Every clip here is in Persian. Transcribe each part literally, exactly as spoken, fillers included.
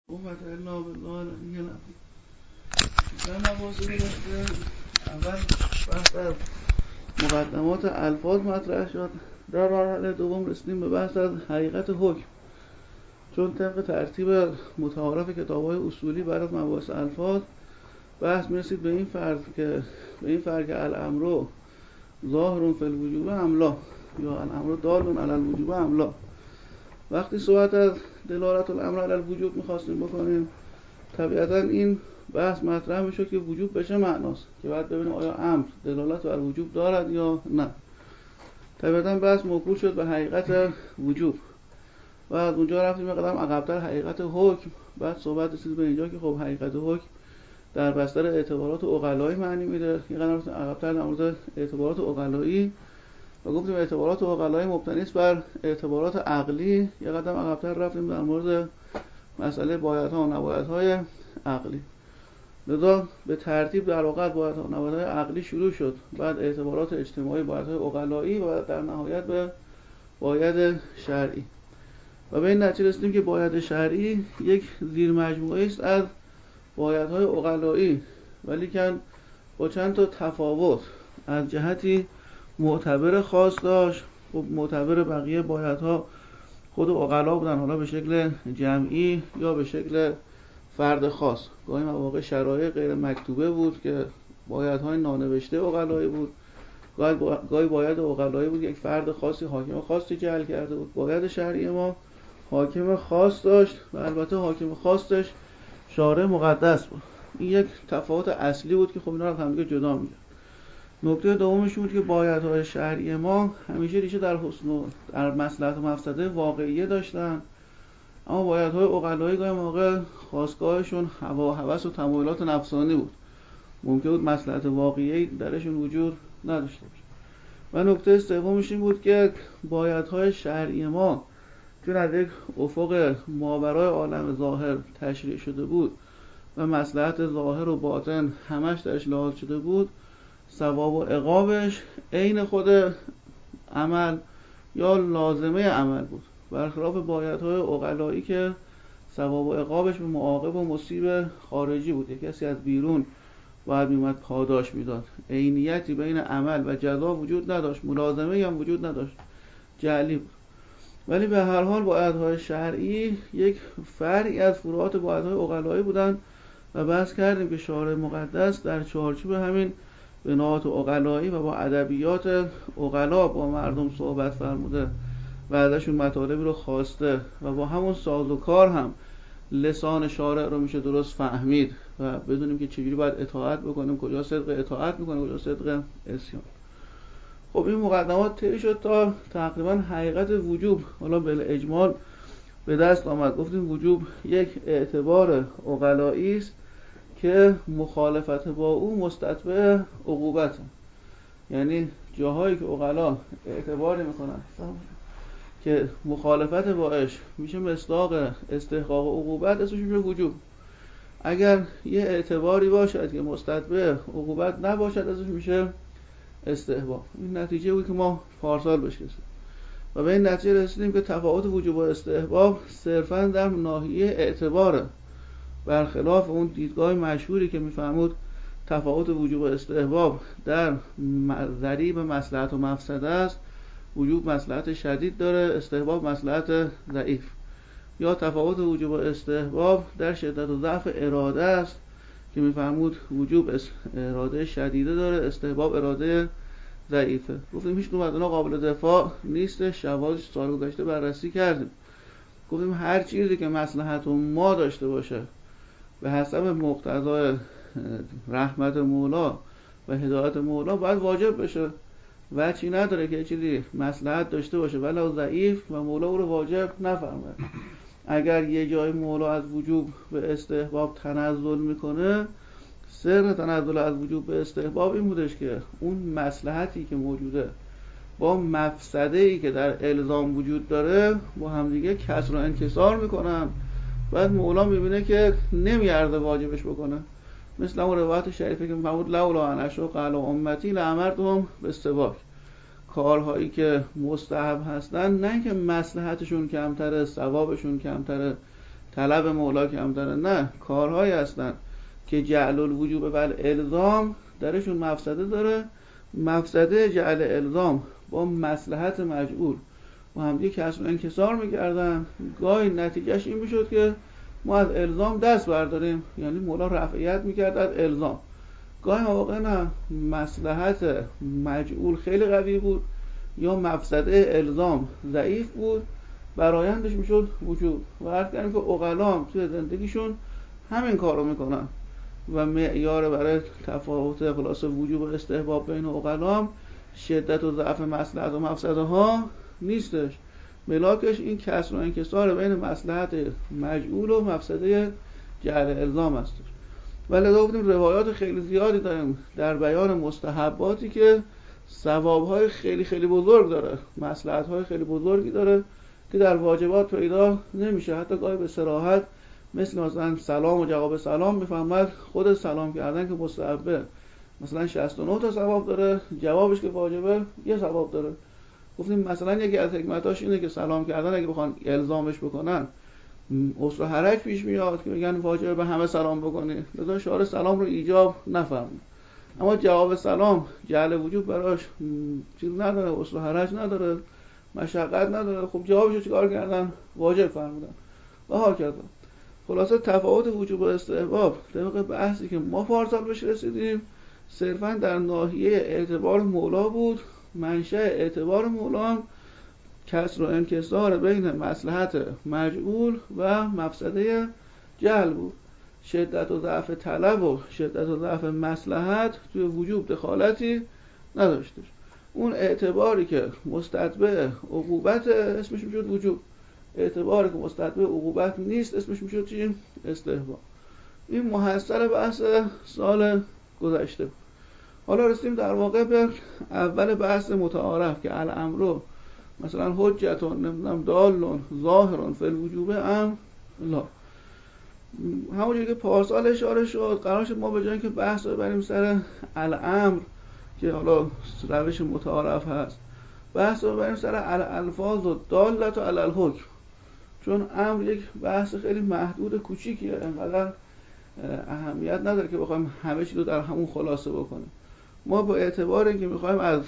قوت الا بالله العلی العظیم. در مباحث گذشته اول بحث از مقدمات الفاظ مطرح شد. در مرحله دوم رسیدیم به بحث از حقیقت حکم، چون طبق ترتیب متعارف کتاب‌های اصولی بعد از مباحث الفاظ بحث می‌رسید به این فرض که به این فرض که الامر ظاهر فی الوجوب املا یا الامر دال علی الوجوب املا. وقتی صحبت از دلالت الامر علی الوجوب می‌خواستیم بکنیم، طبیعتاً این بحث مطرح میشه که وجوب به چه معناست، که بعد ببینیم آیا امر دلالت بر وجوب دارد یا نه. طبیعتاً بحث موکول شد به حقیقت وجوب و از اونجا رفتیم قدم عقب‌تر حقیقت حکم. بعد صحبت رسید به اینجا که خب حقیقت حکم در بستر اعتبارات عقلایی معنی میده. یه قدم رفتیم عقب‌تر در مورد اعتبارات عقلایی و گفتیم اعتبارات عقلایی مبتنی است بر اعتبارات عقلی. یه قدم عقب‌تر رفتیم در مورد مسئله بایدها و نبایدهای عقلی. لذا به ترتیب در واقع بایدها و نبایدهای عقلی شروع شد، بعد اعتبارات اجتماعی، بایدهای عقلایی و در نهایت به باید شرعی. و به این نتیجه رسیدیم که باید شرعی یک زیر مجموعه است از بایدهای عقلایی، ولی که با چند تا تفاوت. از جهتی معتبر خاص داشت، خب معتبر بقیه بایدها خود عقلا بودن، حالا به شکل جمعی یا به شکل فرد خاص. گاهی مواقع شرایع غیر مکتوبه بود که بایدهای نانوشته عقلایی بود، گاهی باید عقلایی بود یک فرد خاصی حاکم خاصی جعل کرده بود. باید شرعی ما حاکم خاص داشت و البته حاکم خاصش شارع مقدس بود. این یک تفاوت اصلی بود که خب اینا رو هم دیگه جدا می‌کرد. نکته دومش بود که بایدهای شرعی ما همیشه ریشه در حسن و در مصلحت و مفسده واقعیه داشتن، اما بایدهای عقلایی گاهی موقع خواستگاهشون هوا و هوس و تمایلات نفسانی بود، ممکن بود مصلحت واقعی درشون وجود نداشته باشه. و نکته سومش این بود که بایدهای شرعی ما چون از یک افق ماورای عالم ظاهر تشریع شده بود و مصلحت ظاهر و باطن همش درش لحاظ شده بود، ثواب و عقابش عین خود عمل یا لازمه عمل بود، برخلاف بایدهای عقلایی که ثواب و عقابش به معاقب و مصیب خارجی بود. یک کسی از بیرون باید میومد پاداش میداد، عینیتی بین عمل و جزا وجود نداشت، ملازمه هم وجود نداشت، جعلی بود. ولی به هر حال بایدهای شرعی یک فرعی از فروعات بایدهای عقلایی بودن و بحث کردیم که شارع مقدس در چارچوب همین بناات عقلایی و با ادبیات عقلا با مردم صحبت فرموده و ازشون مطالبی رو خواسته و با همون ساز و کار هم لسان شارع رو میشه درست فهمید و بدونیم که چجوری باید اطاعت بکنیم، کجا صدق اطاعت میکنیم، کجا صدق عصیان. خب این مقدمات طی شد تا تقریبا حقیقت وجوب حالا بالاجمال به دست آمد. گفتیم وجوب یک اعتبار عقلایی است که مخالفت با او مستتبع عقوبت، یعنی جاهایی که عقلا اعتباری میکنن که مخالفت باش میشه مصداق استحقاق عقوبت، اسمش میشه وجوب. اگر یه اعتباری باشد که مستتبع عقوبت نباشد، اسمش میشه استحباب. این نتیجه بود که ما پارسال بهش رسیدیم و به این نتیجه رسیدیم که تفاوت وجوب و استحباب صرفاً در ناحیه اعتباره، برخلاف اون دیدگاه مشهوری که میفهمود تفاوت وجوب و استحباب در ضریب مصلحت و مفسده است. وجوب مصلحت شدید داره، استحباب مصلحت ضعیف. یا تفاوت وجوب و استحباب در شدت و ضعف اراده است که میفهمود وجوب اراده شدیده داره، استحباب اراده ضعیفه. گفتیم هیچ کدوم از اینا قابل دفاع نیست. شواهدش سال گذشته بررسی کردیم. گفتیم هر چیزی که مصلحت ما داشته باشه به حسب مقتضای رحمت مولا و هدایت مولا باید واجب بشه. وجهی نداره که چیزی مصلحت داشته باشه ولو ضعیف و مولا او رو واجب نفرماید. اگر یه جای مولا از وجوب به استحباب تنزل میکنه، سر تنزل از وجوب به استحباب این بودش که اون مصلحتی که موجوده با مفسده‌ای که در الزام وجود داره با همدیگه کسر و انکسار میکنن. بعد مولا میبینه که نمیارزه واجبش بکنه، مثل اون روایت شریفه که محمود لولا ان اشق علی امتی لامرتهم بالسواک. کارهایی که مستحب هستن نه اینکه مصلحتشون کمتره، ثوابشون کمتره، طلب مولا کم داره، نه، کارهایی هستن که جعل الوجوب و الزام درشون مفسده داره. مفسده جعل الزام با مصلحت مجعول و هم دیگه کسر و انکسار میکردن. گاهی نتیجهش این میشد که ما از الزام دست برداریم، یعنی مولا رفعیت میکرد از الزام. گاهی مواقع نه، مصلحت مجعول خیلی قوی بود یا مفسده الزام ضعیف بود، برایندش میشد وجوب. و عرض کردیم که عقلام توی زندگیشون همین کارو میکنن و معیار برای تفاوت خلاص وجوب و استحباب بین عقلام شدت و ضعف مصلحت و مفسده ها نیستش، ملاکش این کسر و انکسار بین مصلحت مجعول و مفسده جعل الزام هستش. ولی گفتیم روایات خیلی زیادی داریم در بیان مستحباتی که ثوابهای خیلی خیلی بزرگ داره، مصلحت‌های خیلی بزرگی داره که در واجبات پیدا نمیشه. حتی گاهی به صراحت مثل مثلا سلام و جواب سلام میفهمد خود سلام کردن که مستحبه مثلا شصت و نه تا ثواب داره، جوابش که واجبه یه ثواب داره. گفتیم مثلا یکی از حکمتاش اینه که سلام کردن اگه بخوان الزامش بکنن عسر و حرج پیش میاد که میگن واجبه به همه سلام بکنی، لذا شعار سلام رو ایجاب نفرمون. اما جواب سلام جعل وجوب براش چیز نداره، عسر و حرج نداره، مشقت نداره. خب جوابش رو چیکار کردن؟ واجب فرمودن و ها کردن. خلاصه تفاوت وجوب و استحباب طبق بحثی که ما پارسال بهش رسیدیم صرفا در ناحیه اعتبار مولا بود. منشأ اعتبار مولا کسر و انکسار بین مصلحت مجعول و مفسده جعل بود. شدت و ضعف طلب و شدت و ضعف مصلحت توی وجوب دخالتی نداشتش. اون اعتباری که مستتبع عقوبت اسمش میشد وجوب، اعتباری که مستتبع عقوبت نیست اسمش میشد چی؟ استحباب. این محصل بحث سال گذشته بود. حالا رسیدیم در واقع به اول بحث متعارف که الامر مثلا حجتون نمیدونم دالون ظاهرون فی الوجوب ام لا. همونجوری که پارسال اشاره شد قرار شد ما به جای اینکه بحث رو ببریم سر الامر که حالا روش متعارف هست، بحث رو ببریم سر الالفاظ و دالت و الالحکم، چون امر یک بحث خیلی محدود کوچیکیه، انقدر اهمیت نداره که بخوایم همه چی رو در همون خلاصه بکنیم. ما با اعتبار اینکه میخوایم از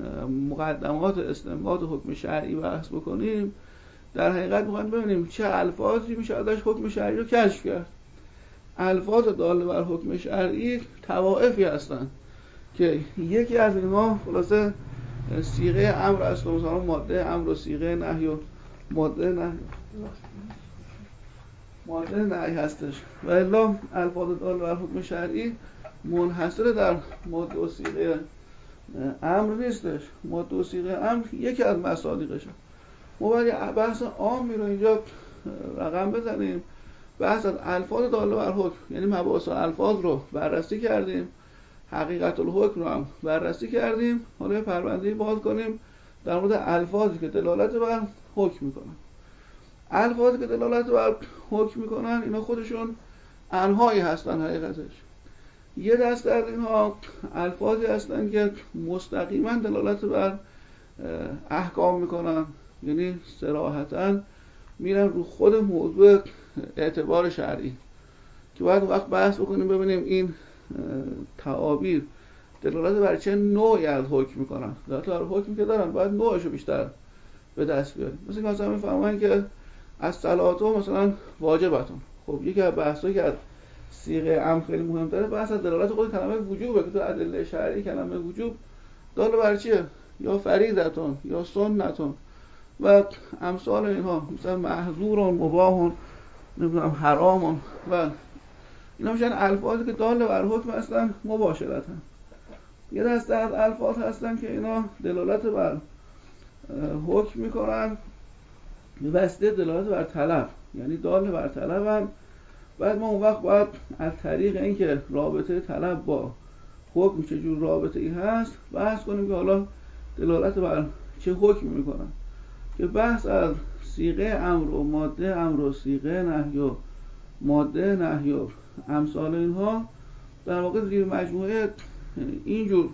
مقدمات استنباط حکم شرعی بحث بکنیم، در حقیقت میخوایم ببینیم چه الفاظی میشه ازش حکم شرعی رو کشف کرد. الفاظ داله بر حکم شرعی طوائفی هستن که یکی از اینها خلاصه صیغه امر است، مثلا ماده امر و صیغه نهی و ماده نهی ماده نهی هستش. و الا الفاظ داله بر حکم شرعی منحصر در ماده و صیغه امر نیستش. ماده و صیغه امر یکی از مصادیقشه. ما باید بحث عامی رو اینجا رقم بزنیم. بحث از الفاظ داله بر حکم، یعنی مباحث الفاظ رو بررسی کردیم، حقیقت الحکم رو هم بررسی کردیم. حالا یه پرونده‌ای باز کنیم در مورد الفاظی که دلالت بر حکم میکنن. الفاظی که دلالت بر حکم میکنن اینا خودشون انواعی هستن. حقیقتش یه دسته از اینها الفاظی هستن که مستقیما دلالت بر احکام میکنن، یعنی صراحتاً میرن رو خود موضوع اعتبار شرعی که باید وقت بحث بکنیم ببینیم این تعابیر دلالت بر چه نوعی از حکم میکنن. دلالت بر حکم که دارن باید نوعشو بیشتر به دست بیاریم. مثل که مثلا میفهمن که از صلاتو مثلا واجبتون. خب یکی از بحثایی که از صیغه امر خیلی مهم‌تره بحث از دلالت خود کلمه وجوبه که تو ادله شرعی کلمه وجوب داله بر چیه؟ یا فریضتون یا سنتون و امثال اینها، مثلا محظورون مباحون نمیدونم حرامون و اینا میشن الفاظی که داله بر حکم هستن مباشرتاً. یه دسته از الفاظ هستن که اینا دلالت بر حکم میکنن به واسطه دلالت بر طلب، یعنی داله بر طلبن. بعد ما اون وقت باید از طریق اینکه رابطه طلب با حکم چه جور رابطه ای هست بحث کنیم که حالا دلالت بر چه حکم میکنن. که بحث از صیغه امر و ماده امر و صیغه نهی و ماده نهی و امثال اینها در واقع زیر مجموعه اینجور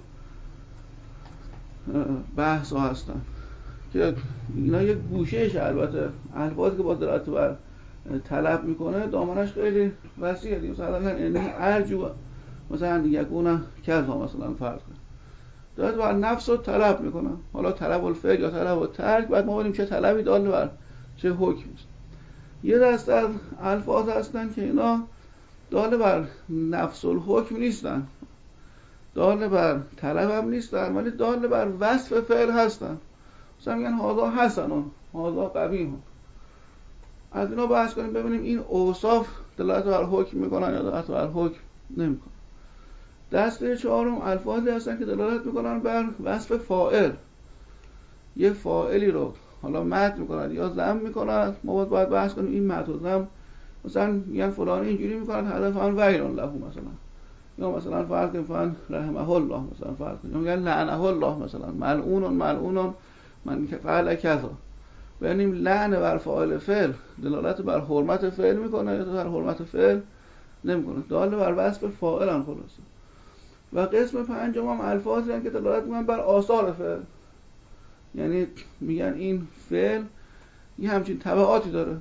بحث ها هستن که اینا یک گوشهش البته الفاظی که با دلالت بر طلب میکنه دامنش خیلی وسیعه دیگه. مثلا این ارجو مثلا یکونه کذا مثلا فرض کنیم داره بر نفس رو طلب میکنه، حالا طلب الفعل یا طلب الترک، بعد ما ببینیم چه طلبی دال بر چه حکمی است. یه دست از الفاظ هستن که اینا دال بر نفس الحکم نیستن، دال بر طلب هم نیستن، ولی دال بر وصف فعل هستن. مثلا میگن هذا حسن، هذا قبیح. از اینا بحث کنیم ببینیم این اوصاف دلالت بر حکم میکنن یا دلالت بر حکم نمیکنن. دسته چهارم الفاظی هستن که دلالت میکنن بر وصف فاعل. یه فاعلی رو حالا مدح میکنن یا ذم میکنن، ما باید بحث کنیم این مدح و ذم، مثلا میگن فلانی اینجوری میکنن هدفاً ویل له مثلا، یا مثلا فرض کنیم فلان رحمه الله مثلا فرض کنیم، یا میگن لعنه الله مثلا، ملعون ملعون من فعل کذا. ببینیم لعن بر فاعل فعل دلالت بر حرمت فعل میکنه یا بر حرمت فعل نمیکنه، دال بر وصف فاعل هم خلاصه. و قسم پنجم هم الفاظی هستند که دلالت میکنن بر آثار فعل، یعنی میگن این فعل یه همچین تبعاتی داره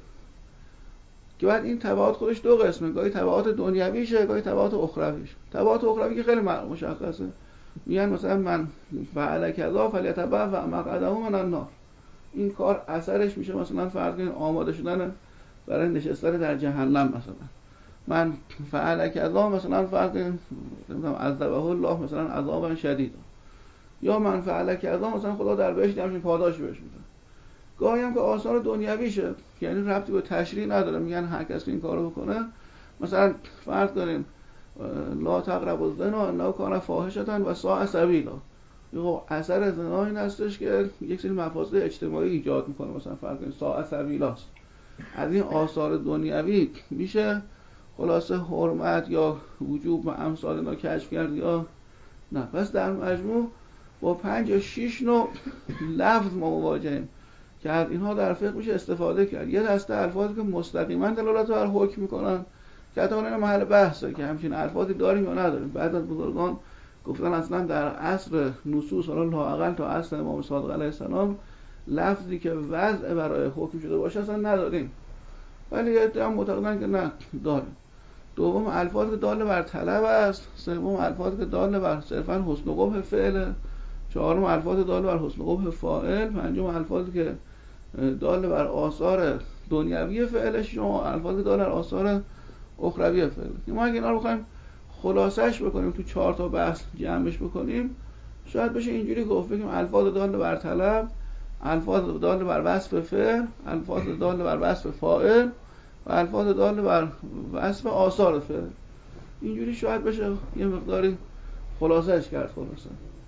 که بعد این تبعات خودش دو قسمه، گاهی تبعات دنیویشه گاهی تبعات اخرویشه. تبعات اخروی که خیلی مشخصه، میگن مثلا من فعل کذا فلیتبع و مقعده من النار، این کار اثرش میشه مثلا فرض کنید آماده شدن برای نشستن در جهنم. مثلا من فعل کذا مثلا فرض کنید عذبه الله مثلا عذابا شدید، یا من فعل کذا مثلا خدا در بهشت همین پاداش بهش میده. گاهی هم که آثار دنیویشه یعنی ربطی به تشریع نداره، میگن هر کسی این کارو بکنه، مثلا فرض کنیم لا تقربوا الزنا انه کان فاحشة و ساء سبیلا، خب اثر زنا این هستش که یک سری مفاسد اجتماعی ایجاد میکنه، مثلا فرض کنیم ساء سبیلاست. از این آثار دنیوی میشه خلاصه حرمت یا وجوب و امثال اینا کشف کرد یا نه. پس در مجموع با پنج یا شش نوع لفظ ما مواجهیم که از اینها در فقه میشه استفاده کرد. یه دسته الفاظی که مستقیما دلالت بر حکم میکنن که حتی اون محل بحثه که همچین الفاظی داریم یا نداریم. بعد از بزرگان گفتن اصلا در عصر نصوص حالا لااقل تا عصر امام صادق علیه السلام لفظی که وضع برای حکم شده باشه اصلا نداریم، ولی یه عده هم معتقدن که نه داریم. دوم الفاظ که دال بر طلب است، سوم الفاظ که دال بر صرفا حسن و قبح فعل، چهارم الفاظ دال بر حسن و قبح فاعل، پنجم الفاظی که دال بر آثار دنیوی فعل، ششم الفاظ دال بر آثار اخروی فعل. ما اگه اینا رو بخوایم خلاصش بکنیم تو چهار تا بحث جمعش بکنیم شاید بشه اینجوری گفت بگیم الفاظ دال بر طلب، الفاظ دال بر وصف فعل، الفاظ دال بر وصف فاعل و الفاظ دال بر وصف آثار فعل. اینجوری شاید بشه یه مقداری خلاصش کرد خلاصه.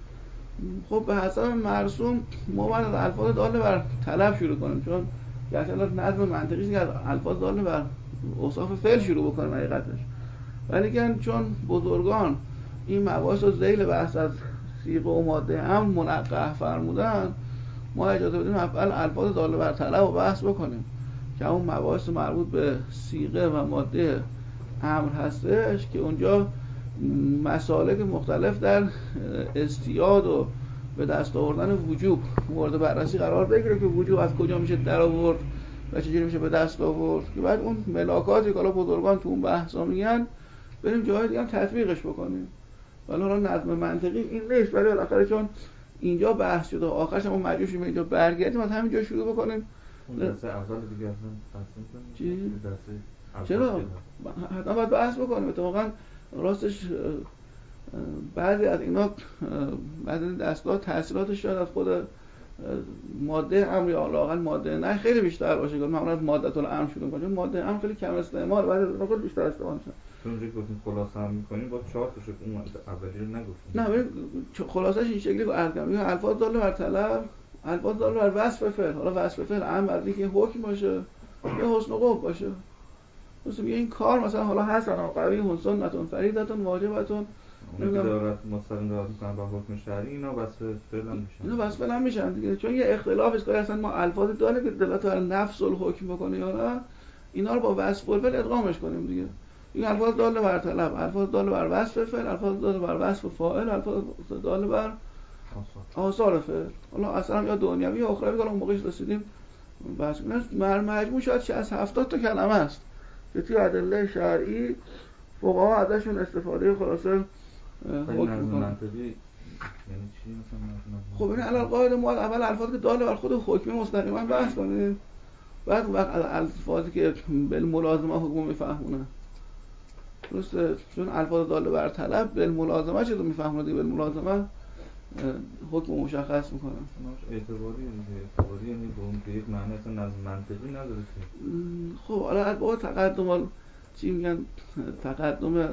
خب به حسب مرسوم ما باید از الفاظ دال بر طلب شروع کنیم، چون گرچه نظم منطقیش که از الفاظ دال بر اوصاف فعل شروع بکنیم حقیقتش، ولی که چون بزرگان این مباحث رو ذیل بحث از صیغه و ماده هم منقح فرمودن، ما اجازه بدیم اول الفاظ دال بر طلب رو بحث بکنیم که اون مباحث مربوط به صیغه و ماده امر هستش که اونجا مسالک مختلف در استیاد و به دست آوردن وجوب مورد بررسی قرار بگیره که وجوب از کجا میشه در آورد و چجوری میشه به دست آورد، که بعد اون ملاکاتی که حالا بزرگان تو اون بحثا میگن بریم جای دیگه هم تطبیقش بکنیم. ولی حالا نظم منطقی این نیست، ولی بالاخره چون اینجا بحث شده آخرش ما مجبور شیم اینجا برگردیم از همینجا شروع بکنیم. اون درس اول دیگه اصلا تصمیم کنیم چی؟ درس چرا؟ حتما باید بحث بکنیم. اتفاقا راستش بعضی از اینا بعضی از دستگاه تاثیراتش شاید از خود ماده امر یا لااقل ماده نه خیلی بیشتر باشه که معمولا ماده الامر شروع کنیم، ماده امر خیلی کم استعمال بعد از اون خیلی بیشتر استفاده میشه. چون دیگه گفتیم خلاصه هم می‌کنیم با چهار تا شد اون اولی رو نگفتیم. نه ببین خلاصش این شکلی که عرض کردم الفاظ دال بر طلب، الفاظ دال بر وصف فعل. حالا وصف فعل امر از اینکه حکم باشه یا حسن و قبح باشه. مثلا این کار مثلا حالا حسن و قبیح سنتون فریضتون واجبتون نمیدونم دارد مستقیم دارد میکنن با حکم شرعی اینا وصف فعل هم میشن. اینا وصف فعل هم میشن دیگه، چون یه اختلاف است که اصلا ما الفاظ داره که دلالت بر نفس الحکم بکنه یا نه، اینا رو با وصف الفعل ادغامش کنیم دیگه. این الفاظ دال بر طلب، الفاظ دال بر وصف فعل، الفاظ دال بر وصف فاعل، الفاظ دال بر آثار فعل. حالا اصلا یا دنیوی یا اخروی که اون موقعش رسیدیم بس مر مجموع شاید شصت هفتاد تا کلمه است که توی ادله شرعی فقها ازشون استفاده خلاصه حکم نظم میکنن. منطقی یعنی چی مثلا نظم؟ خب این علل قاعده ما اول الفاظی که داله بر خود حکم مستقیما بحث کنیم، بعد وقت الفاظی که بالملازمه حکم میفهمونه. درسته؟ چون الفاظ داله بر طلب بالملازمه چه رو میفهمونه دیگه، بالملازمه حکم مشخص میکنه. اعتباری دیگه، اعتباری یعنی به اون به یک معنی اصلا نظم منطقی نداره که. خب حالا با تقدم چی میگن تقدم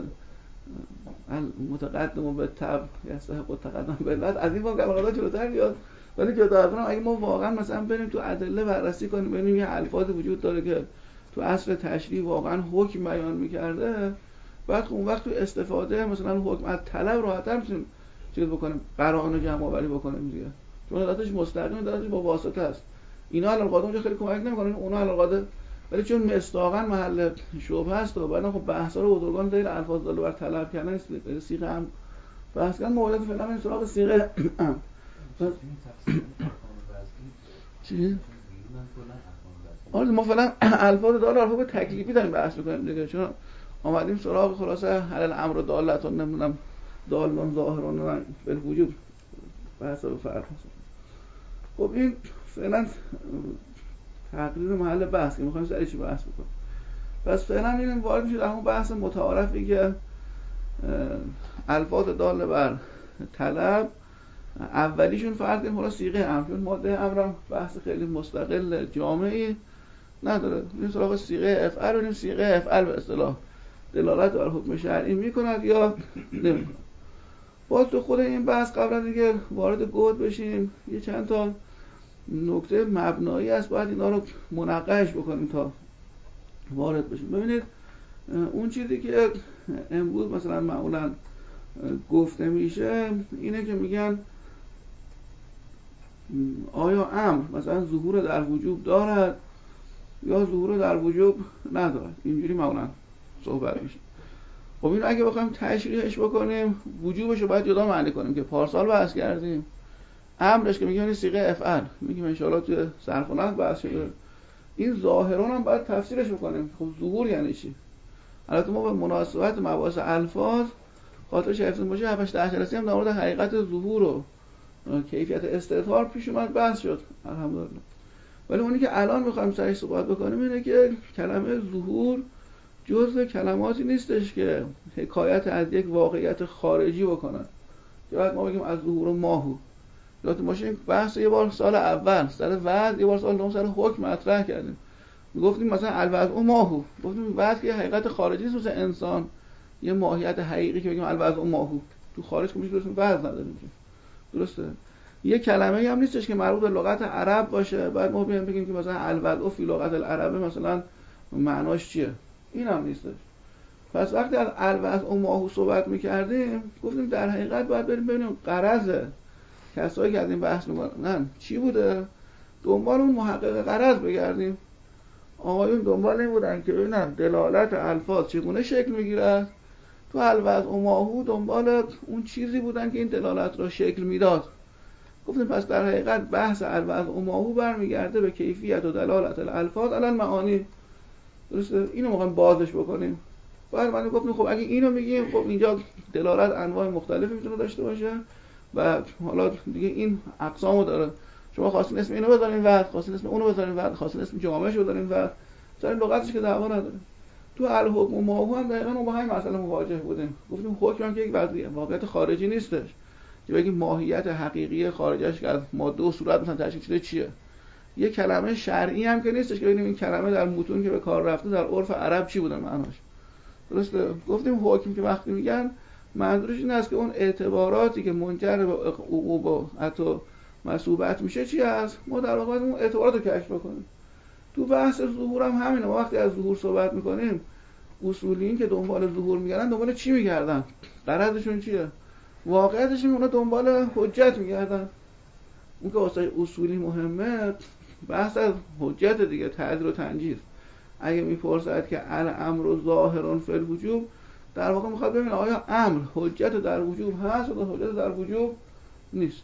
متقدم به تبع یستحق تقدم به علت از این باب الان جلوتر بیاد. ولی جدا از اون اگه ما واقعا مثلا بریم تو ادله بررسی کنیم ببینیم یه الفاظی وجود داره که تو اصل تشریع واقعا حکم بیان میکرده، بعد اون وقت تو استفاده مثلا حکم از طلب راحت‌تر میتونیم چیز بکنیم، قرائن جمع آوری بکنیم دیگه، چون علتش مستقیم دارش با واسطه است. اینا القاعده اونجا خیلی کمک نمیکنن، اونا القاعده ولی چون مصداقاً محل شبهه است و بعدا خب بحثا رو بزرگان دلیل الفاظ داله بر طلب کردن صیغه هم بحث کردن. موضوع فعلا این سراغ صیغه چی؟ آره ما فعلا الفاظ داله الفاظ تکلیفی داریم بحث می‌کنیم دیگه، چون اومدیم سراغ خلاصه حلال امر و دالتون نمیدونم دالون ظاهرون بالوجوب بحث رو فرق می‌کنه. خب این فعلا تقریر محل بحث که می‌خوایم سر چی بحث بکنیم. پس فعلا میریم وارد میشیم در اون بحث متعارفی که الفاظ داله بر طلب اولیشون فرض کنیم حالا صیغه امر، چون ماده امرم بحث خیلی مستقل جامعی نداره. این سراغ صیغه افعل و این صیغه افعل به اصطلاح دلالت بر حکم شرعی میکند یا نمیکند. باز تو خود این بحث قبل از اینکه وارد گود بشیم یه چند تا نکته مبنایی هست، باید اینا رو مناقش بکنیم تا وارد بشیم. ببینید اون چیزی که امروز مثلا معمولا گفته میشه اینه که میگن آیا امر مثلا ظهور در وجوب دارد یا ظهور در وجوب ندارد، اینجوری معمولا صحبت میشه. خب این اگه بخوایم تشریحش بکنیم وجوبش رو باید جدا معنی کنیم که پارسال بحث کردیم. امرش که میگیم این صیغه افعل میگیم ان شاءالله توی صرف و نحو بحث شده. این ظاهران هم باید تفسیرش بکنیم. خب ظهور یعنی چی؟ البته ما به مناسبت مباحث الفاظ خاطرش حفظ باشه هفتش ده جلسه هم در مورد حقیقت ظهور و کیفیت استظهار پیش اومد بحث شد الحمدلله. ولی اونی که الان میخوایم سرش صحبت بکنیم اینه که کلمه ظهور جزء کلماتی نیستش که حکایت از یک واقعیت خارجی بکنن. که بعد ما بگیم از ظهور و ماهو. یادتون باشه این بحث یه بار سال اول سر وعد، یه بار سال دوم سر حکم مطرح کردیم. میگفتیم مثلا الوضع و ماهو، گفتیم وعد که حقیقت خارجی نیست، مثل انسان یه ماهیت حقیقی که بگیم الوضع و ماهو تو خارج که میشه درست وعد نداریم. درسته؟ یه کلمه‌ای هم نیستش که مربوط به لغت عرب باشه بعد ما بیایم بگیم که مثلا الوضع فی لغت العرب مثلا معناش چیه. این هم نیستش. پس وقتی از الوضع و ماهو صحبت می‌کردیم گفتیم در حقیقت باید بریم ببینیم غرض کسایی که از این بحث می‌کنن چی بوده، دنبال اون محقق غرض بگردیم. آقایون دنبال این بودن که ببینن دلالت الفاظ چگونه شکل می‌گیره. تو الوضع و ماهو دنبال اون چیزی بودن که این دلالت را شکل میداد. گفتیم پس در حقیقت بحث الوضع و ماهو برمیگرده به کیفیت و دلالت الالفاظ علی المعانی. درسته؟ اینو می‌خوایم بازش بکنیم. بعد من گفتم خب اگه اینو میگیم خب اینجا دلالت انواع مختلفی میتونه داشته باشه و حالا دیگه این اقسامو داره. شما خواستین اسم اینو بذارین و خواستین اسم اونو بذارین و خواستین اسم جامعش بذارین و سر لغتش که دعوا نداره. تو الحکم و ماهو هم دقیقاً ما با همین مسئله مواجه بودیم. گفتیم حکم هم که یک واقعیت خارجی نیستش که بگیم ماهیت حقیقی خارجش که از ماده و صورت مثلا تشکیل شده چیه. یه کلمه شرعی هم که نیستش که ببینیم این کلمه در متون که به کار رفته در عرف عرب چی بوده معناش. درسته؟ گفتیم حکم که وقتی میگن منظورش این است که اون اعتباراتی که منجر به عقوبه و حتی مسئوبت میشه چی هست؟ ما در واقع اون اعتبارات رو کشف بکنیم. تو بحث ظهور هم همینه. ما وقتی از ظهور صحبت میکنیم اصولیین که دنبال ظهور میگردن دنبال چی میگردن؟ غرضشون چیه؟ واقعیتش اونا دنبال حجت میگردن. اون که واسه اصولی مهمه بحث از حجت دیگه، تعدیل و تنجیز. اگه میپرسد که الامر ظاهر فی الوجوب در واقع میخواد ببینه آیا امر حجت در وجوب هست یا حجت در وجوب نیست.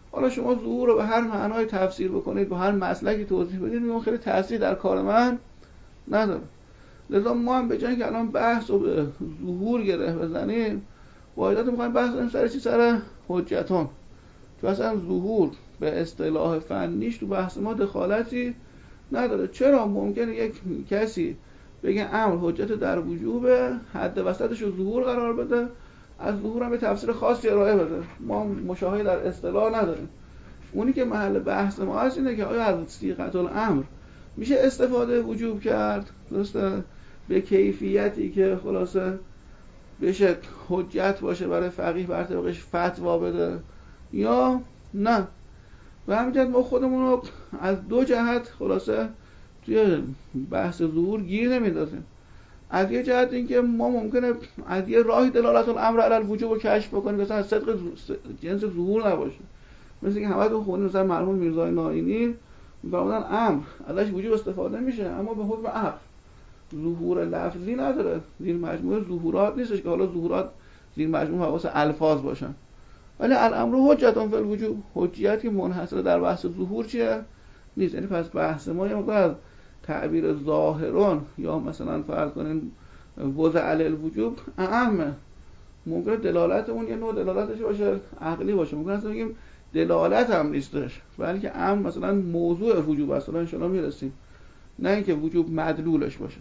حالا شما ظهور رو به هر معنای تفسیر بکنید، به هر مسلکی توضیح بدید، اون خیلی تاثیر در کار من نداره. لذا ما هم به جای که الان بحث رو به ظهور گره بزنیم، واحدات میخوایم بحث کنیم سر چی؟ سر حجتون. چون اصلا ظهور به اصطلاح فنیش تو بحث ما دخالتی نداره. چرا ممکنه یک کسی بگه امر حجت در وجوبه، حد وسطش رو ظهور قرار بده، از ظهور هم به تفسیر خاصی ارائه بده، ما مشاهده در اصطلاح نداریم. اونی که محل بحث ما هست اینه که آیا از صیغه الامر میشه استفاده وجوب کرد، درسته، به کیفیتی که خلاصه بشه حجت باشه برای فقیه بر طبقش فتوا بده یا نه. و همینجد ما خودمون رو از دو جهت خلاصه توی بحث ظهور گیر نمیندازیم. از یه جهت اینکه ما ممکنه از یه راهی دلالت الامر علی الوجوب رو کشف بکنیم مثلا صدق جنس ظهور نباشه، مثل که همه تو خونی مثلا مرحوم میرزای نائینی میفرمودن امر ازش وجوب استفاده میشه اما به حکم امر، ظهور لفظی نداره، زیر مجموعه ظهورات نیستش که حالا ظهورات زیر مجموعه حواس الفاظ باشن. ولی الامر حجتون فی الوجوب، حجیت که منحصر در بحث ظهور چیه نیست. یعنی پس بحث ما یه مقدار از تعبیر ظاهرون یا مثلا فرض کنین وضع علی الوجوب اعمه، ممکنه دلالت اون یه نوع دلالتش باشه عقلی باشه، ممکنه اصلا بگیم دلالت هم نیستش بلکه امر مثلا موضوع وجوب است، ان شاء الله میرسیم، نه اینکه وجوب مدلولش باشه.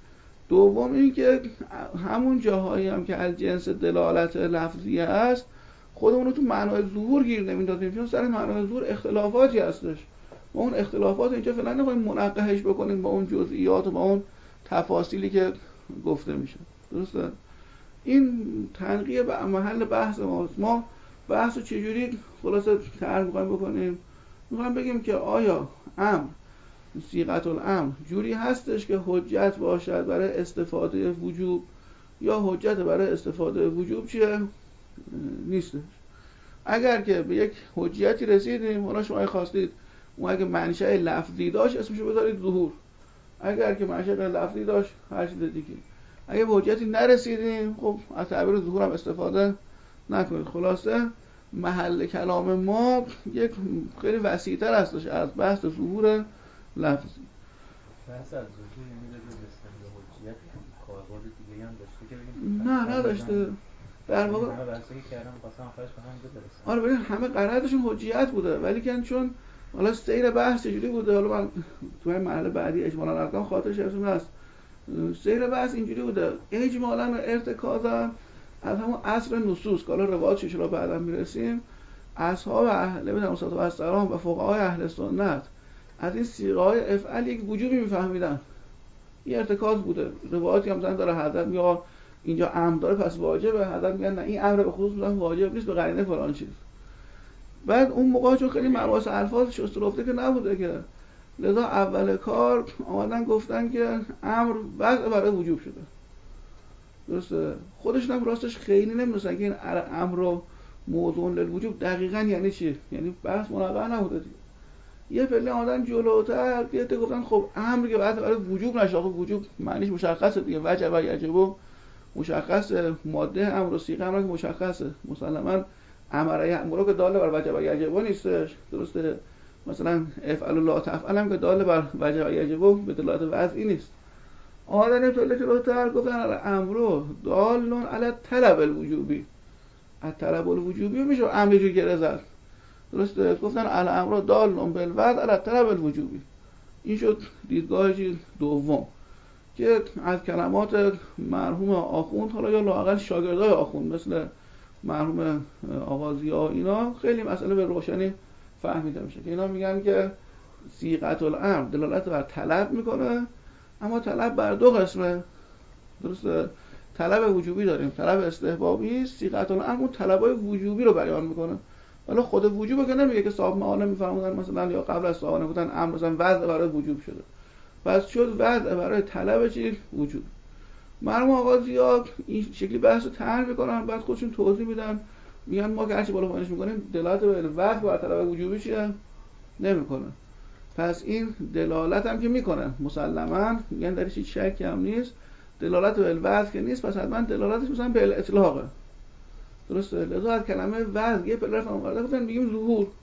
دوم اینکه همون جاهایی هم که از جنس دلالت لفظیه است خودمون رو تو معنای ظهور گیر نمیندازیم، چون سر معنای ظهور اختلافاتی هستش. ما اون اختلافات اینجا فعلا نخواهیم منقحش بکنیم با اون جزئیات و با اون تفاصیلی که گفته میشه، درسته؟ این تنقیه به محل بحث ماست. ما بحث رو چجوری خلاصه طرح می‌خوایم بکنیم؟ می‌خوایم بگیم که آیا امر صیغه الامر جوری هستش که حجت باشد برای استفاده وجوب یا حجت برای استفاده وجوب چیه؟ نیستش. اگر که به یک حجیتی رسیدیم، حالا شما خواستید اون اگه منشأ لفظی داشت اسمشو بذارید ظهور، اگر که منشأ لفظی داشت هر چیز دیگه. اگه به حجتی نرسیدیم خب از تعبیر ظهور هم استفاده نکنید. خلاصه محل کلام ما یک خیلی وسیع‌تر هستش از بحث ظهور لفظی. بحث از ظهور یعنی به استفاده حجیت کاربرد دیگه هم داشته که بگیم نه نداشته. در واقع همه بحثی که کردم خواستم آخرش به هم برسم. آره ببین همه قرارشون حجیت بوده، ولی که چون حالا سیر بحث چجوری بوده، حالا من تو این مرحله بعدی اجمالاً ارقام خاطرش هست. سیر بحث اینجوری بوده اجمالاً و ارتکازاً از همون عصر نصوص که حالا روایاتش رو بعدا میرسیم، اصحاب اهل بیت و السلام و فقهای اهل سنت از این صیغه‌های افعال یک وجوبی میفهمیدن. این ارتکاز بوده. روایاتی هم مثلا داره حضرت میگه اینجا امر داره پس واجبه، حضرت میگن نه این امر به خصوص مثلا واجب نیست به قرینه فلان چیز. بعد اون موقع چون خیلی مباحث الفاظ شست رفته که نبوده که، لذا اول کار آمدن گفتن که امر وضع برای وجوب شده. درسته؟ خودشون هم راستش خیلی نمی‌دونن که این امر رو موضوع للوجوب دقیقاً یعنی چی؟ یعنی بحث منقح نبوده دیگه. یه پله آمدن جلوتر یه ته گفتن خب امر که وضع برای وجوب نشه، خب وجوب معنیش مشخصه دیگه، وجب و یجب مشخصه، ماده امر و صیغه امر مشخصه. مسلماً امر یامر که داله بر وجب و یجب نیستش، درسته؟ مثلا افعل لا تفعل هم که داله بر وجب و یجب به دلالت وضعی نیست. آمدن پله جلوتر گفتن امر دالون علی طلب الوجوبی، از طلب الوجوبی میشه امر جو گره زد، درسته؟ گفتن الامر دالون بالوضع علی طلب الوجوبی. این شد دیدگاه دوم که از کلمات مرحوم آخوند، حالا یا لااقل شاگردای آخوند مثل مرحوم آقا ضیا اینا خیلی مسئله به روشنی فهمیده میشه که اینا میگن که صیغه الامر دلالت بر طلب میکنه، اما طلب بر دو قسمه، درسته؟ طلب وجوبی داریم، طلب استحبابی. صیغه الامر اون طلبای وجوبی رو بیان میکنه. حالا خود وجوبو که نمیگه که صاحب معالم میفهمونن مثلا یا قبل از صاحب نگفتن امر مثلا وضع برای وجوب شده، پس شد وضع برای طلب چی؟ وجوب. مرحوم آقا ضیا این شکلی بحثو طرح میکنن، بعد خودشون توضیح میدن، میگن ما که هرچی بالا پایینش میکنیم دلالت به وضع بر طلب وجوبی چیه؟ نمیکنه. پس این دلالت هم که میکنه مسلماً، میگن درش هیچ شکی هم نیست، دلالت به وضع که نیست، پس حتما دلالتش مثلا به اطلاقه، درسته؟ لذا از کلمه وضع یه پله رفتن اومده گفتن میگیم ظهور.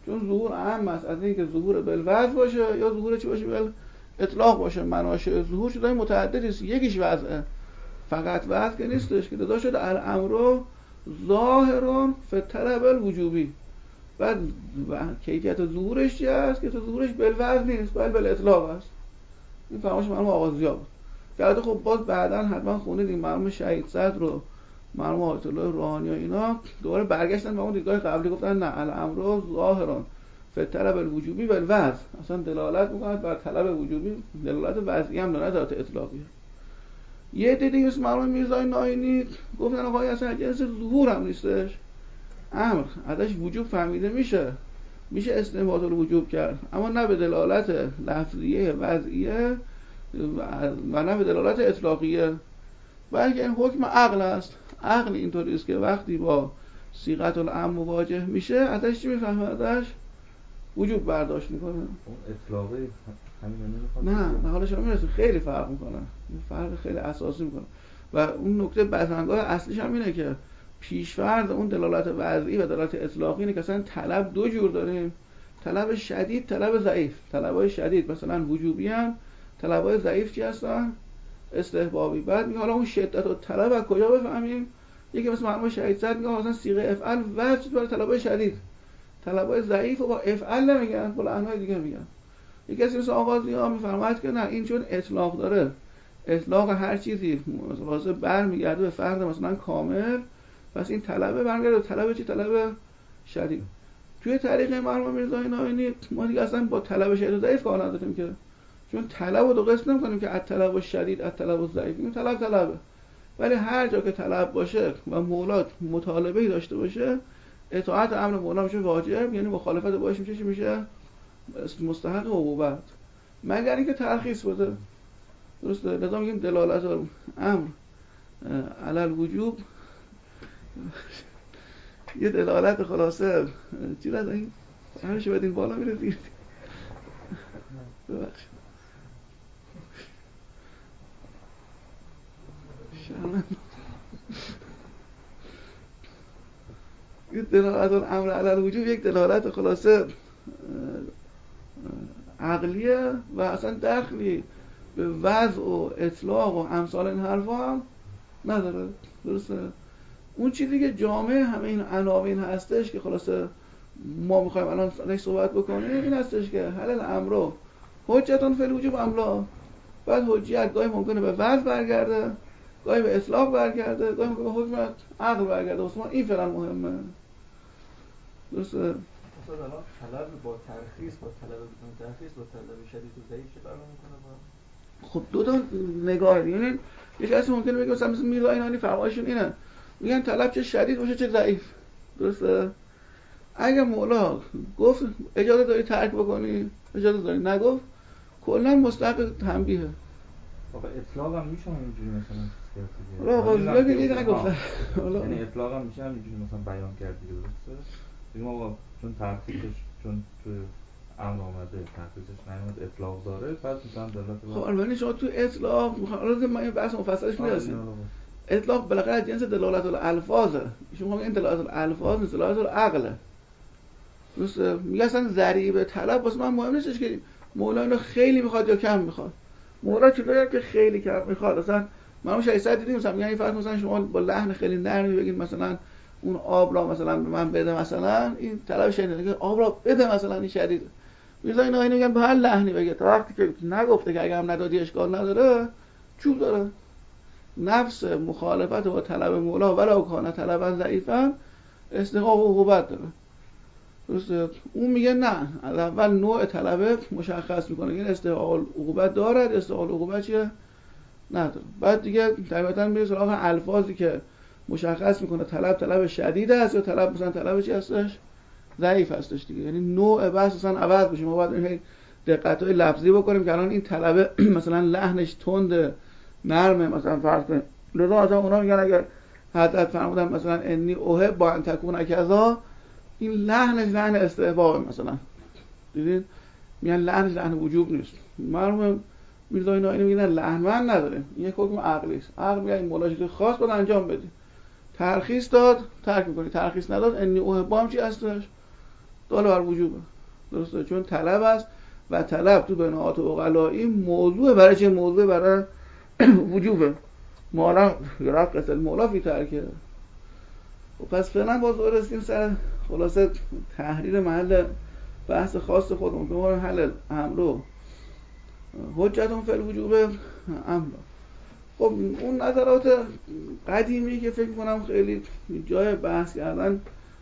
چون ظهور اهم است از اینکه ظهور بالوضع باشه یا ظهور چی باشه بال اطلاق باشه. مناشأ ظهور شده متعددی است، یکیش وضعه، فقط وضع که نیستش که دادا شده الامر ظاهر فی الطلب الوجوبی. بعد کیفیت ظهورش چی است که تو ظهورش بالوضع نیست بل بالاطلاق است. این فرمایش مرحوم آغازیا بود که البته خب باز بعداً حتما خوندید مرحوم شهید صدر رو مرحوم آیت الله روحانی و اینا دوباره برگشتن به اون دیدگاه قبلی، گفتن نه الامر ظاهر فی الطلب الوجوبی بالوضع، اصلا دلالت میکنه بر طلب وجوبی، دلالت وضعی هم داره، ذات اطلاقی. یه دیدی مثل مرحوم میرزای ناینی گفتن آقای اصلا جنس ظهور هم نیستش، امر ازش وجوب فهمیده میشه، میشه استنباط الوجوب کرد، اما نه به دلالت لفظیه وضعیه و نه به دلالت اطلاقیه، بلکه این حکم عقل است. عقل اینطوری است که وقتی با صیغه الامر مواجه میشه ازش چی میفهمه؟ ازش وجوب برداشت میکنه. اون اطلاقی همین نمیخواد. نه نه حالا شما میرسید خیلی فرق میکنه، فرق خیلی اساسی میکنه و اون نکته بزنگاه اصلیش هم اینه که پیش‌فرض اون دلالت وضعی و دلالت اطلاقی اینه که اصلا طلب دو جور داریم، طلب شدید، طلب ضعیف. طلبای شدید مثلا وجوبی ان، طلبای ضعیف چی هستن؟ استحبابی. بعد میگه حالا اون شدت و طلب از کجا بفهمیم؟ یکی مثل مرحوم شهید صدر میگه مثلا صیغه افعل وجد برای طلبای شدید، طلبای ضعیف و با افعل نمیگن، با انواع دیگه میگن. یکی کسی مثل آغازی‌ها میفرماید که نه این چون اطلاق داره، اطلاق هر چیزی واسه برمیگرده به فرد مثلا کامل، پس این طلبه برمیگرده به طلب چی؟ طلب شدید. توی طریق مرحوم میرزای ناینی ما دیگه اصلا با طلب شدید و ضعیف کار نداریم که، چون طلب رو دو قسم نمی‌کنیم که الطلب الشدید الطلب الضعیف، این طلب طلبه، ولی هر جا که طلب باشه و مولا مطالبه‌ای داشته باشه اطاعت امر مولا میشه واجب، یعنی مخالفت باش میشه چی میشه؟ مستحق عقوبت، مگر اینکه ترخیص بده. درسته؟ لذا میگیم دلالت امر علی الوجوب یه دلالت خلاصه چی لازم این هرشو بدین بالا میره دید ببخشید شرمند. یه دلالت امر علی الوجوب یک دلالت خلاصه عقلیه و اصلا دخلی به وضع و اطلاق و امثال این حرفا هم نداره. درسته؟ اون چیزی که جامعه همه این عناوین هستش که خلاصه ما میخوایم الان ازش صحبت بکنیم این هستش که هل الامر حجتون فی الوجوب ام لا. بعد حجیت گاهی ممکنه به وضع برگرده، گاهی به اطلاق برگرده، گاهی ممکنه به حکم عقل برگرده. واسه ما این فعلا مهمه. درسته؟ مثلا الان طلب با ترخیص با طلب بدون ترخیص با طلب شدید و ضعیف چه فرقی میکنه با؟ خب دو تا نگاه. یعنی یه کسی ممکنه بگه مثلا مثل میرزای ناینی فرمایشون اینه، میگن طلب چه شدید باشه چه ضعیف. درسته؟ اگه مولا گفت اجازه داری ترک بکنی، اجازه داری، نگفت کلا مستحق تنبیهه. آقا اطلاق هم میشه اینجوری مثلا چیز کرد حالا آقا دیگه دیگه نگفتن. یعنی اطلاق هم میشه اینجوری مثلا بیان کرد دیگه. درسته؟ بگیم آقا چون ترخیصش چون تو امر اومده ترخیصش نیومد اطلاق داره، پس مثلا دلالت خب البته شما تو اطلاق حالا ما این بحث مفصلش میرسیم. اطلاق بالاخره جنس دلالت الالفاظه. شما میگین دلالت الالفاظ نیست، دلالت العقل. درسته؟ میگه اصلا ضریب طلب واسه من مهم نیستش که مولا اینو خیلی میخواد یا کم میخواد. مولا چطوریه که خیلی کم میخواد؟ مثلا ما شایسته دیدیم مثلا میگن این فرض مثلا شما با لحن خیلی نرمی بگید مثلا اون آب را مثلا به من بده، مثلا این طلب شدیده که آب را بده مثلا این شدیده. میذارن اینا اینو میگن به هر لحنی بگه تا وقتی که نگفته که اگه هم ندادی اشکال نداره چوب داره. نفس مخالفت با طلب مولا ولو کان طلبا ضعیفا استحقاق عقوبت داره. درسته؟ اون میگه نه، از اول نوع طلب مشخص میکنه، این استحقاق عقوبت دارد، استحقاق عقوبت چیه؟ نداره. بعد دیگه طبیعتاً میره سراغ الفاظی که مشخص میکنه طلب طلب شدید است یا طلب مثلا طلب چی هستش؟ ضعیف هستش دیگه. یعنی نوع بحث مثلا عوض بشه. ما باید این دقت‌های لفظی بکنیم که الان این طلب مثلا لحنش تند نرمه مثلا فرض کنیم. لذا مثلا اونا میگن اگه حضرت فرمودن مثلا انی اوهب با ان تکون کذا، این لحنش لحن استحباب مثلا. دیدین؟ میگن لحنش لحن وجوب نیست. مرحوم میرزای ناینی میگن لحن من نداره. این یک حکم عقلی است. عقل میگه این مولاجی خاص باید انجام بدی. ترخیص داد، ترک می‌کنی. ترخیص نداد انی اوهب هم چی هستش؟ دال بر وجوبه. درسته؟ چون طلب است و طلب تو بناءات عقلایی موضوع برای چه؟ موضوع برای وجوبه. مولا رفت المولا فی ترکه. و پس فعلا باز رسیم سر خلاصه تحریر محل بحث خاص خودمون که ما حل امرو حجتون فی الوجوب امر. خب اون نظرات قدیمی که فکر کنم خیلی جای بحث کردن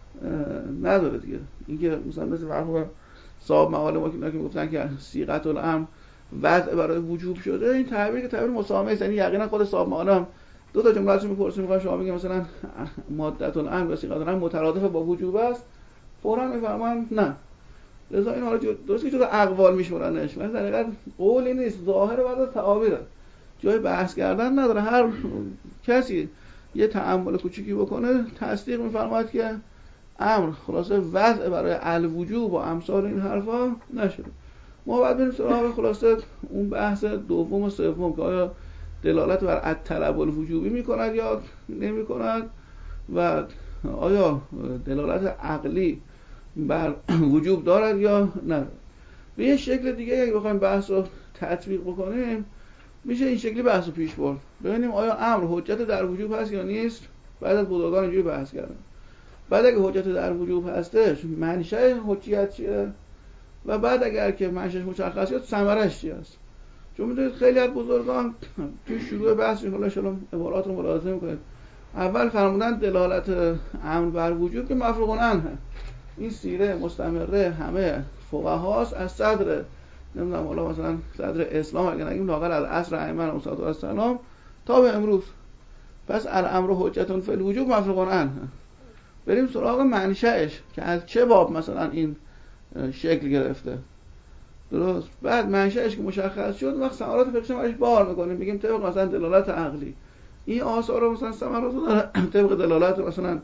نداره دیگه. اینکه مثلا مثل مرحوم صاحب مقاله ما که میگفتن که صیغه الامر وضع برای وجوب شده، این تعبیر که تعبیر مسامحه است. یعنی یقینا خود صاحب مقاله هم دو تا جمله ازش میپرسه، میگه شما میگه مثلا ماده الامر و صیغه الامر مترادف با وجوب است، فوراً میفهمن نه. لذا این حالا درست که جدا اقوال میشورنش، ولی در حقیقت قولی نیست، ظاهر بعد از تعابیره، جای بحث کردن نداره. هر کسی یه تأمل کوچیکی بکنه تصدیق میفرماید که امر خلاصه وضع برای الوجوب و امثال این حرفا نشده. ما بعد بریم سراغ خلاصه اون بحث دوم و سوم که آیا دلالت بر الطلب الوجوبی میکند یا نمیکند و آیا دلالت عقلی بر وجوب دارد یا نه. به یه شکل دیگه اگه بخوایم بحث رو تطبیق بکنیم میشه این شکلی بحث رو پیش برد، ببینیم آیا امر حجت در وجوب هست یا نیست. بعد از بزرگان اینجوری بحث کردن. بعد اگه حجت در وجوب هستش منشأ حجیت چیه و بعد اگر که منشأش مشخص شد ثمرش چی است. چون میدونید خیلی از بزرگان تو شروع بحث حالا شما عبارات رو ملاحظه میکنید اول فرمودن دلالت امر بر وجوب که مفروغ عنه. این سیره مستمره همه فقهاست از صدر نمیدونم حالا مثلا صدر اسلام اگه نگیم لااقل از عصر ائمه علیهم السلام تا به امروز. پس الامر حجت فی الوجوب مفروغ عنه. بریم سراغ منشأش که از چه باب مثلا این شکل گرفته. درست؟ بعد منشأش که مشخص شد وقت ثمرات فقهش رو بار میکنیم، میگیم طبق مثلا دلالت عقلی این آثار رو مثلا ثمرات رو داره، طبق دلالت مثلا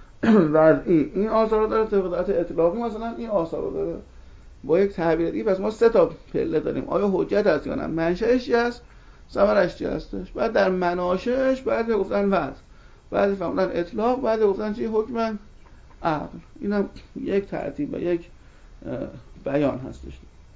وضعی این آثار رو داره، طبق دلالت اطلاقی مثلا این آثار رو داره. با یک تعبیر دیگه پس ما سه تا پله داریم، آیا حجت هست یا نه، منشأش چی است، ثمرش چی هستش. بعد در مناشئش بعد گفتن وضع، بعد فهمیدن اطلاق، بعد گفتن چی حکم عقل. اینم یک ترتیب و یک بیان هستش.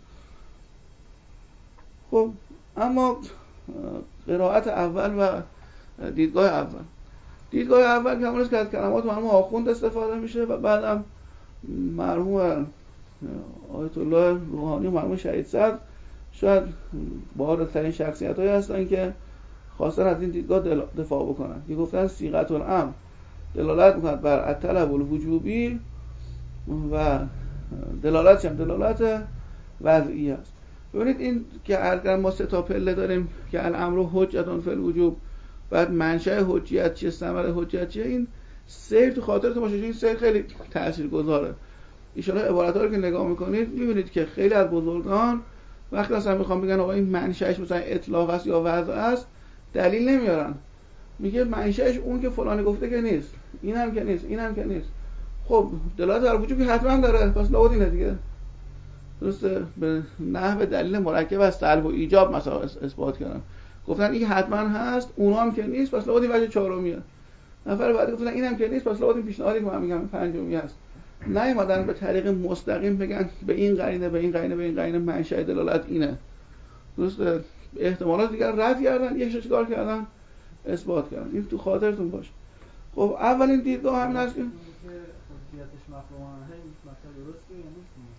خب اما قرائت اول و دیدگاه اول دیدگاه اول که همونست که از کلمات مرحوم آخوند استفاده میشه و بعدم مرحوم آیت الله روحانی و مرحوم شهید صدر شاید بارزترین شخصیت هایی هستن که خواستن از این دیدگاه دفاع بکنن که گفتن صیغه الامر دلالت میکند بر الطلب الوجوبی و دلالت هم دلالت وضعی است. ببینید این که الان ما سه تا پله داریم که الامر حجت فی الوجوب، بعد منشأ حجیت چیه، ثمره حجیت چیه، این سیر تو خاطرتون باشه، این سیر خیلی تاثیرگذاره. ان شاء الله عبارت‌ها رو که نگاه میکنید میبینید که خیلی از بزرگان وقتی اصلا میخوام بگن آقا این منشأش مثلا اطلاق است یا وضع است دلیل نمیارن، میگه منشأش اون که فلانی گفته که نیست، این هم که نیست، این هم که نیست. خب دلالت بر وجوب حتما داره، پس لابد اینه دیگه. درسته؟ به نحو دلیل مرکب از طلب و ایجاب مثلا اثبات کردن، گفتن این حتما هست، اونها هم که نیست، پس لابد این وجه چهارمیه. نفر بعدی گفتن اینم که نیست، پس لابد این پیشنهادی که من میگم پنجمی هست. نیومدن به طریق مستقیم بگن به این قرینه به این قرینه به این قرینه منشأ دلالت اینه. درسته؟ احتمالات دیگر رد کردن، یکش چیکار کردن؟ اثبات کردن. این تو خاطرتون باشه. خب اولین دیدگاه همین است که حجیتش مفهومانه مثلا درسته یا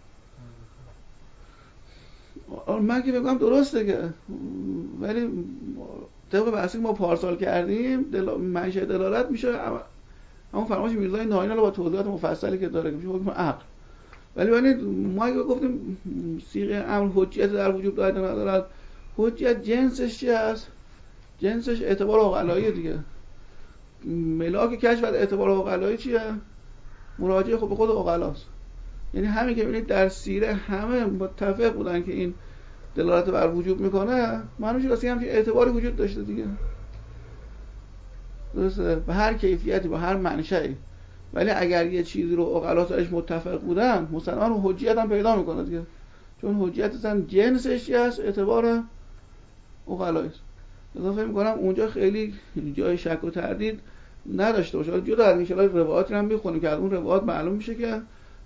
نیست؟ من که بگم درسته که، ولی طبق بحثی ما پارسال کردیم دل... منشأ دلالت میشه همون فرمایش میرزای ناینی رو با توضیحات مفصلی که داره که میشه حکم عقل. ولی ببینید ما اگه گفتیم صیغه امر حجیت در وجوب دارد یا ندارد، حجیت جنسش چی است؟ جنسش اعتبار عقلایی دیگه. ملاک کشف از اعتبار عقلایی چیه؟ مراجعه خب به خود عقلاست. یعنی همین که ببینید در سیره همه متفق بودن که این دلالت بر وجوب میکنه، معلومه که واسه همین اعتباری وجود داشته دیگه. درسته؟ به هر کیفیتی با هر منشأی. ولی اگر یه چیزی رو عقلا سرش متفق بودن مسلمان حجیت هم پیدا میکنه دیگه، چون حجیت اصلا جنسش چی است؟ اعتبار عقلایی است. اضافه میکنم اونجا خیلی جای شک و تردید نداشته باشه. جدا از این شلای روایاتی هم میخونیم که از اون روایات معلوم میشه که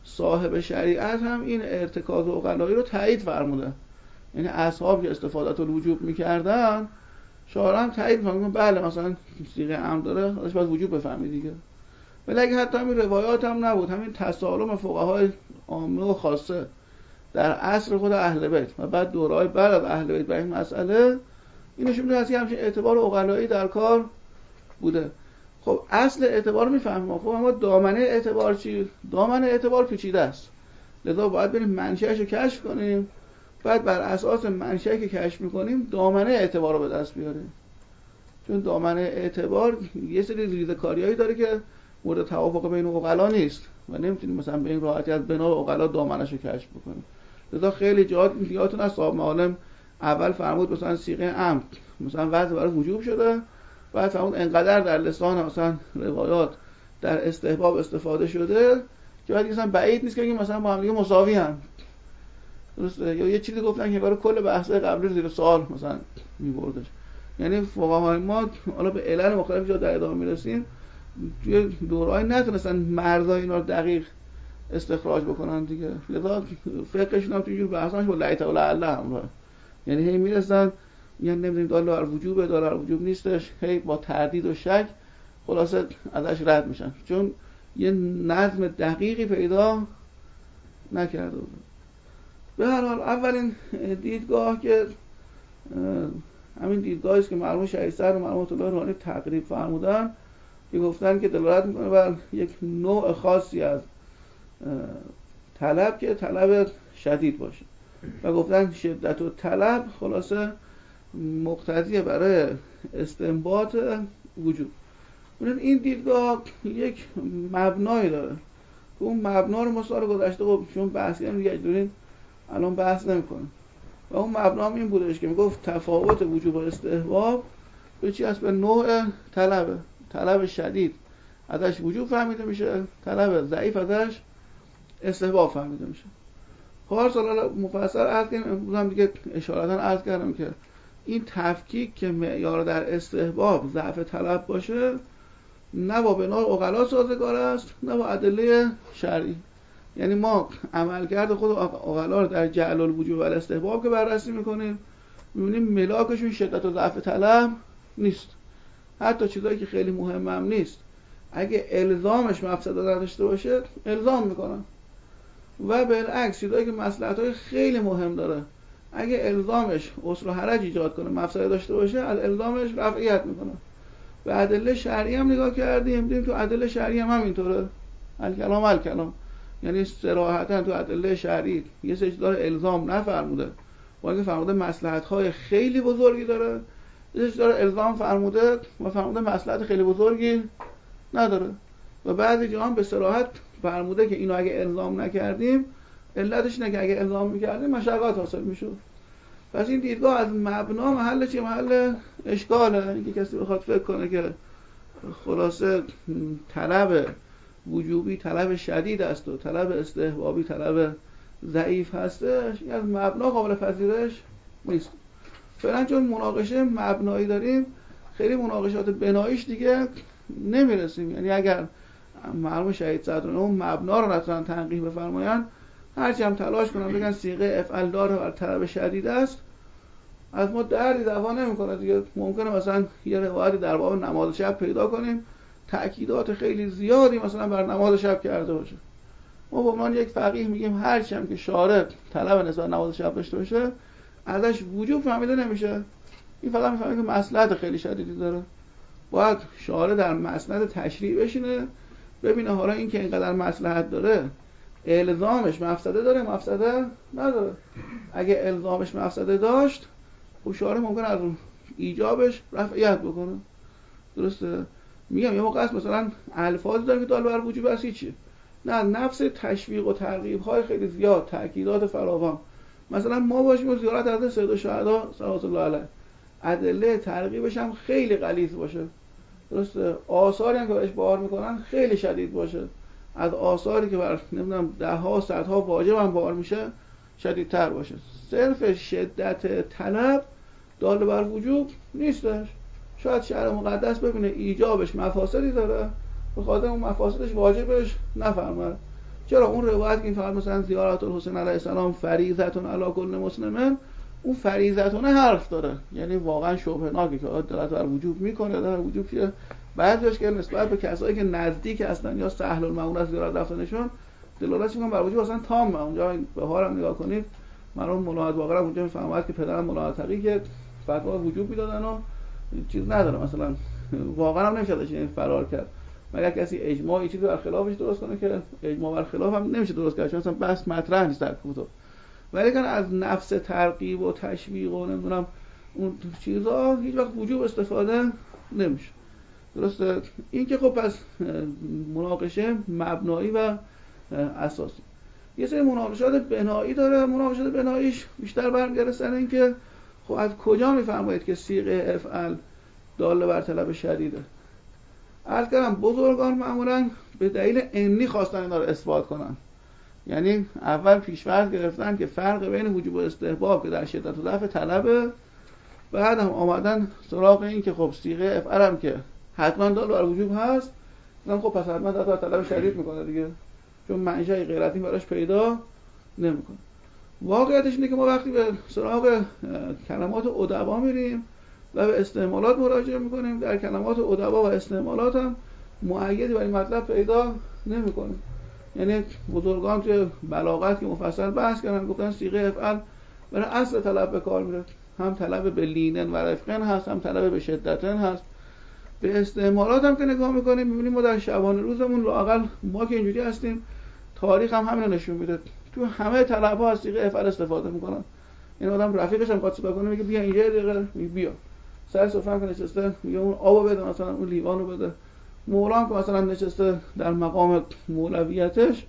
صاحب شریعت هم این ارتکاز عقلایی رو تایید فرموده. یعنی اصحاب که استفادت الوجوب میکردن شارع هم تایید فرموده بله مثلا صیغه امر داره ازش باید وجوب بفهمی دیگه. ولی اگه حتی همین روایات هم نبود، همین تسالم فقهای عامه و خاصه در عصر خود اهل بیت و بعد دورهای بعد از اهل بیت به این مسئله، اینو نشون میده از همچین اعتبار عقلایی در کار بوده. خب اصل اعتبار رو میفهمیم، خب اما دامنه اعتبار چی؟ دامنه اعتبار پیچیده است، لذا باید بریم منشأش رو کشف کنیم، بعد بر اساس منشأی که کشف میکنیم دامنه اعتبار رو به دست بیاریم. چون دامنه اعتبار یه سری ریزه‌کاریایی داره که مورد توافق بین عقلا نیست و نمیتونیم مثلا به این راحتی از بنا عقلا دامنه‌شو کشف بکنیم. لذا خیلی جاها یادتون از صاحب معالم اول فرمود مثلا صیغه امر مثلا وضع برای وجوب شده، بعد فرمود انقدر در لسان مثلا روایات در استحباب استفاده شده که بعد مثلا بعید نیست که مثلا با هم دیگه مساوی هم. درسته؟ یا یه چیزی گفتن که برای کل بحث‌های قبلی زیر سوال مثلا می‌بردش. یعنی فقهای ما حالا به علل مختلف جا در ادامه میرسیم توی دوره‌ای نتونستن مرزا اینا رو دقیق استخراج بکنن دیگه. لذا فقهشون هم توی جور بحثاش با لایت و لعله همراه. یعنی هی میرسن میگن نمیدونیم دال بر وجوبه دال بر وجوب نیستش، هی با تردید و شک خلاصه ازش رد میشن چون یه نظم دقیقی پیدا نکرده بود. به هر حال اولین دیدگاه که همین دیدگاهی است که مرحوم شهیدسر و مرحوم الله روحانی تقریب فرمودن که گفتن که دلالت میکنه بر یک نوع خاصی از طلب که طلب شدید باشه و گفتن شدت و طلب خلاصه مقتضیه برای استنباط وجود. این دیدگاه یک مبنایی داره که اون مبنا رو ما سال گذشته خب چون بحثی هم دیگه اجدورین الان بحث نمی‌کنیم و اون مبنا هم این بودش که میگفت تفاوت وجوب و استحباب به چی هست؟ به نوع طلبه. طلب شدید ازش وجوب فهمیده میشه، طلب ضعیف ازش استحباب فهمیده میشه. هر سال مفصل عرض کردم، امروز هم دیگه اشارتا عرض کردم که این تفکیک که معیار در استحباب ضعف طلب باشه نه با بنا عقلا سازگار است نه با ادله شرعی. یعنی ما عملکرد خود عقلا رو در جعل الوجوب و الاستحباب که بررسی میکنیم میبینیم ملاکشون شدت و ضعف طلب نیست. حتی چیزایی که خیلی مهمم نیست اگه الزامش مفسده نداشته باشه الزام میکنن و بالعکس چیزایی که مصلحت‌های خیلی مهم داره اگه الزامش عسر و حرج ایجاد کنه مفسده داشته باشه از الزامش رفعیت میکنه. به ادله شرعی هم نگاه کردیم دیدیم تو ادله شرعی هم همینطوره، الکلام الکلام، یعنی صراحتا تو ادله شرعی یه سری چیزا الزام نفرموده و اگه فرموده مصلحت‌های خیلی بزرگی داره، یه سری داره الزام فرموده و فرموده مصلحت خیلی بزرگی نداره و بعضی جاها هم به صراحت فرموده که اینو اگه الزام نکردیم علتش اینه که اگه الزام میکردیم مشقات حاصل میشد. پس این دیدگاه از مبنا محل چیه؟ محل اشکاله. اینکه کسی بخواد فکر کنه که خلاصه طلب وجوبی طلب شدید است و طلب استحبابی طلب ضعیف هستش، این از مبنا قابل پذیرش نیست. فعلا چون مناقشه مبنایی داریم خیلی مناقشات بناییش دیگه نمیرسیم. یعنی اگر مرحوم شهید صدرانه اون مبنا رو نتونن تنقیح بفرماین هرچی هم تلاش کنن بگن صیغه افعل داره بر طلب شدید است از ما دردی دعوا نمیکنه دیگه. ممکنه مثلا یه روایتی در باب نماز شب پیدا کنیم تأکیدات خیلی زیادی مثلا بر نماز شب کرده باشه، ما به عنوان یک فقیه میگیم هرچی هم که شارع طلب نسبت نماز شب داشته باشه ازش وجوب فهمیده نمیشه. این فقط میفهمه که مصلحت خیلی شدیدی داره. باید شارع در مسند تشریع بشینه ببینه حالا این که اینقدر مصلحت داره الزامش مفسده داره مفسده نداره. اگه الزامش مفسده داشت خب شارع ممکن از ایجابش رفعیت بکنه. درسته؟ میگم یه موقع است مثلا الفاظی داره که دال بر وجوب است چیه؟ نه، نفس تشویق و ترغیب های خیلی زیاد، تاکیدات فراوان. مثلا ما باشیم و زیارت حضرت سید الشهدا صلوات الله علیه ادله ترغیبش هم خیلی غلیظ باشه. درسته؟ آثاری هم که بهش بار میکنن خیلی شدید باشه، از آثاری که بر نمیدونم ده ها صدها واجب هم بار میشه شدیدتر باشه. صرف شدت طلب دال بر وجوب نیستش. شاید شرع مقدس ببینه ایجابش مفاسدی داره به خاطر اون مفاسدش واجبش نفرماید چرا اون روایت که این فقط مثلا زیارت الحسین علیه السلام فریضتون علی کل مسلمن، اون فریضتون حرف داره، یعنی واقعا شبهه‌ناکه که دلالت بر وجوب میکنه، در وجوب که بعضیش که نسبت به کسایی که نزدیک هستن یا سهل المعمول از زیارت رفتنشون دلالت میکنه بر وجوب اصلا تامه. اونجا به هارم نگاه کنید، مرحوم مولانا باقر اونجا میفهمد که پدرم مولانا تقی که فتوا وجوب میدادن و چیز نداره، مثلا واقعا هم نمیشه ازش فرار کرد مگر کسی اجماعی چیزی بر خلافش درست کنه که اجماع بر خلاف هم نمیشه درست کرد، چون اصلا بحث مطرح نیست در کتب. ولی کن از نفس ترغیب و تشویق و نمیدونم اون چیزا هیچ وقت وجوب استفاده نمیشه. درسته؟ این که خب پس مناقشه مبنایی و اساسی. یه سری مناقشات بنایی داره، مناقشات بناییش بیشتر برمیگرده سر این که خب از کجا میفرمایید که صیغه افعل داله بر طلب شدیده. عرض کردم بزرگان معمولا به دلیل عنی خواستن اینا رو اثبات کنن، یعنی اول پیش‌فرض گرفتن که فرق بین وجوب و استحباب که در شدت و ضعف طلبه، بعد هم آمدن سراغ این که خب صیغه افعل هم که حتما داله بر وجوب هست، خب پس حتما داله بر طلب شدید میکنه دیگه، چون منشأ غیرتی براش پیدا نمیکنه. واقعیتش اینه که ما وقتی به سراغ کلمات ادبا میریم و به استعمالات مراجعه میکنیم، در کلمات ادبا و استعمالات هم مؤیدی برای مطلب پیدا نمیکنیم. یعنی بزرگان توی بلاغت که مفصل بحث کردن گفتن صیغه افعل برای اصل طلب به کار میره، هم طلب به لینن و رفقن هست، هم طلب به شدتن هست. به استعمالات هم که نگاه میکنیم میبینیم ما در شبانه روزمون لااقل ما که اینجوری هستیم، تاریخ هم همین رو نشون میده، تو همه طلب‌ها از صیغه افعل استفاده میکنن. این آدم رفیقش هم خواست صحبت کنه میگه بیا اینجا دقیقه، میگه بیا سر سفره که نشسته میگه اون آبو بده، مثلا اون لیوانو بده. مولا که مثلا نشسته در مقام مولویتش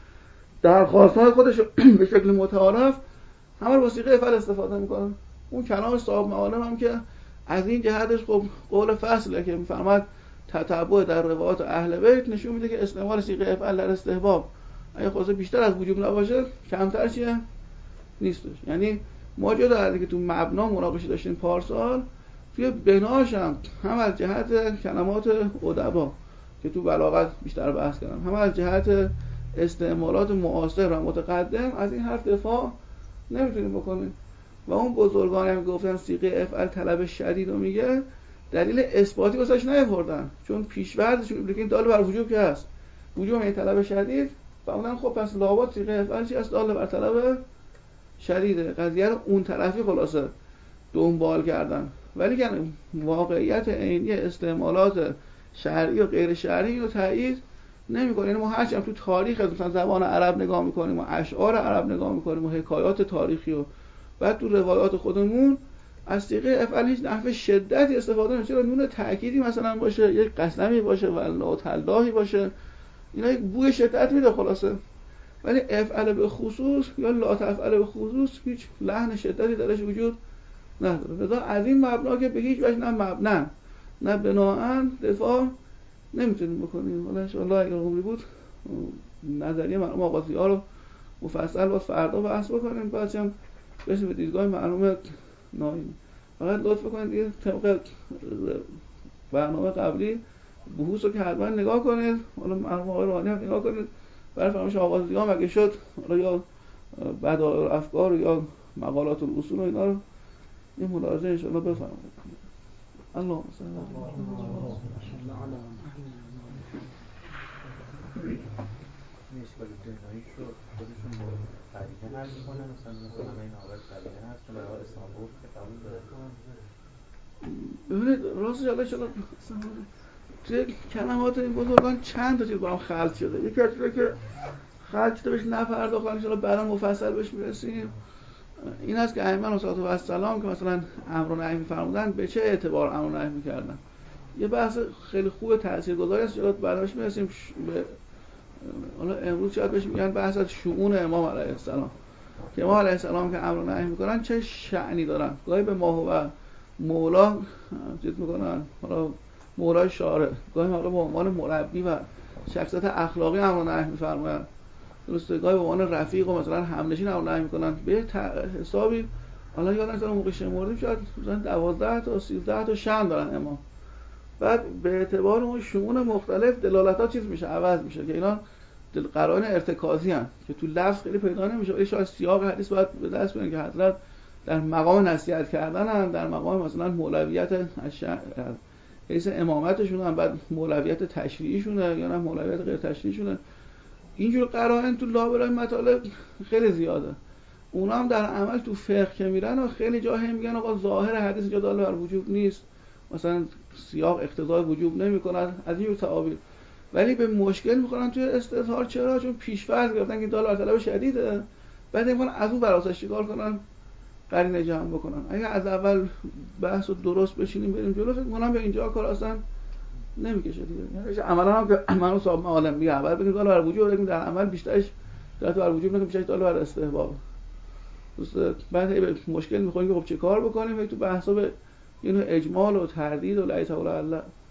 درخواست‌های خودش به شکل متعارف همه با صیغه افعل استفاده میکنن. اون کلام صاحب معالم هم که از این جهتش خب قول فصله که میفرماد تتبع در روایات اهل بیت نشون میده که استعمال صیغه افعل در استحباب اگه خاصه بیشتر از وجوب نباشه کمتر چیه نیستش. یعنی ما جدا از که تو مبنا مناقشه داشتیم پارسال، توی بناش هم هم از جهت کلمات ادبا که تو بلاغت بیشتر بحث کردم، هم از جهت استعمالات معاصر و متقدم از این حرف دفاع نمیتونیم بکنیم. و اون بزرگانی هم گفتن صیغه افعل طلب شدید رو میگه، دلیل اثباتی واسش نیاوردن، چون پیش‌ورزشون میگه این داله بر وجوب که هست، وجوب این طلب شدید، و اونم خب پس لابد صیغه افعل چی هست؟ داله بر طلب شدیده. قضیه رو اون طرفی خلاصه دنبال کردن، ولی که واقعیت عینی استعمالات شرعی و غیر شرعی رو تایید نمی‌کنه. یعنی ما هرچند تو تاریخ مثلا زبان عرب نگاه می‌کنیم و اشعار عرب نگاه می‌کنیم و حکایات تاریخی و بعد تو روایات خودمون از صیغه افعل هیچ نحوه شدتی استفاده نمیشه. چرا نون تأکیدی مثلا باشه، یک قسمی باشه، والله تاللهی باشه، اینا یک بوی شدت میده خلاصه. ولی افعل به خصوص یا لا تفعل به خصوص هیچ لحن شدتی درش وجود نداره. لذا از این مبنا که به هیچ وجه نه مبنا نه بناءً دفاع نمیتونیم بکنیم. حالا ان شاء الله اگر عمری بود نظریه مرحوم آقازی‌ها رو مفصل با فردا بحث بکنیم، بعدش هم بشه به دیدگاه معلومه نایم. فقط لطف کنید دیگه طبق برنامه قبلی بحوث رو که حتما نگاه کنید، حالا مرحوم آقای روحانی هم نگاه کنید، برای فرمایش آقازی‌ها مگه شد حالا یا بدائع افکار یا مقالات الاصول و اینا رو یه ملاحظه ان شاء الله بفرمایید. اللهم صل علی اشکال بناییش رو خودشون با قرینه حل میکنن، مثلا مثلا همه این حالت قرینه هست چون برای استانبول که قبول داره. ببینید راستش الله شما توی کلمات این بزرگان چند تا چیز با هم خلط شده. یکی از چیزایی که خلط شده بهش نپرداختن ان شاء الله بعدا مفصل بهش میرسیم، این است که ائمه علیهم السلام که مثلا امر و نهی می‌فرمودن به چه اعتبار امر و نهی می‌کردن. یه بحث خیلی خوب تاثیرگذاری است که بعداش میرسیم به حالا امروز شاید بهش میگن بحث از شؤون امام علیه السلام، که امام علیه السلام که امر و نهی می‌کنن چه شأنی دارن. گاهی به ما و مولا چیز می‌کنن، حالا مولای شارع، گاهی حالا به عنوان مربی و شخصیت اخلاقی امر و نهی می‌فرمایند. درسته، گاهی به عنوان رفیق و مثلا همنشین امر و نهی می‌کنن. به حسابی حالا یادم مثلا موقع شمردیم شاید مثلا دوازده تا سیزده تا شأن دارن امام. بعد به اعتبار اون شؤون مختلف دلالت‌ها چیز میشه، عوض میشه که اینا قرائن ارتکازی هستند که تو لفظ خیلی پیدا نمیشه، ولی شاید سیاق حدیث باید به دست بیارن که حضرت در مقام نصیحت کردن هم، در مقام مثلا مولویت حیث امامتشون هم، بعد مولویت تشریعیشونه یا نه مولویت غیر تشریعیشونه، اینجور قرائن تو لابلای مطالب خیلی زیاده. اونا هم در عمل تو فقه که میرن و خیلی جا هم میگن آقا ظاهر حدیث اینجا دال بر وجوب نیست، مثلا سیاق اقتضای وجوب نمیکنه از این تعابیر، ولی به مشکل میخورن توی استظهار. چرا؟ چون پیش‌فرض گرفتن که دال بر طلب شدیده، بعد میگن از اون براساش چیکار کنن؟ قرینه جمع بکنن. اگه از اول بحث رو درست بشینیم بریم جلو، فکر می‌کنم به اینجا کار اصلا نمیکشه دیگه. یعنی عملا هم که منو صاحب معالم میگه اول بگیم دال بر وجوب، بگیم در عمل بیشترش دال بر وجوب نمیشه، بیشترش دال بر استحباب. درسته؟ بعد به مشکل میخوریم که خب چه کار بکنیم؟ تو بحثا به اینو اجمال و تردید و لایت الله